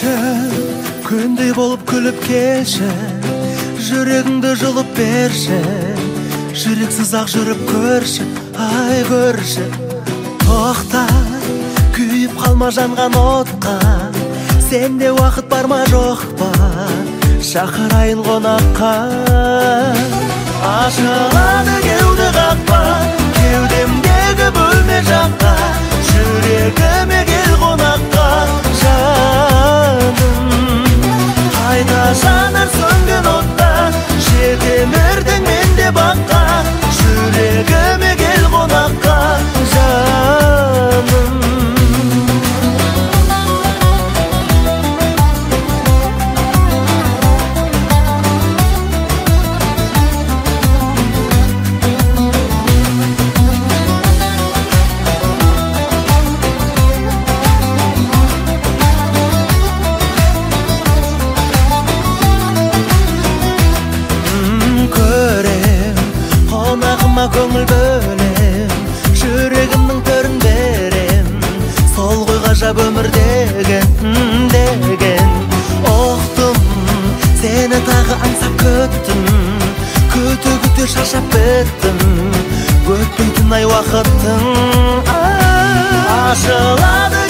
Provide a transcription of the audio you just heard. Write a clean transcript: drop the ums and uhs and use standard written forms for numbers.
күндей болып күліп келші, жүрегіңді жұлып берші, жүрексіз ақ жүріп көрші, ай көрші. Тоқта, күйіп қалма жанған отқа, сенде уақыт бар ма жоқ па, шақырайын қонаққа. Ашылады кеуде қақпа, кеудемдегі бөлме жаққа, жүрегіме кел қонаққа, жаным. Қайта жанар сөнген отта, жетем ертең менде баққа, жүрегіме кел қонаққа, жаным. Көңіл бөлем, жүрегімнің төрін берем, сол ғой ғажап өмір деген. Оқтым, сені тағы аңсап күттім, күте шаршап біттім, өтпейтін ай уақыттың. Ашылады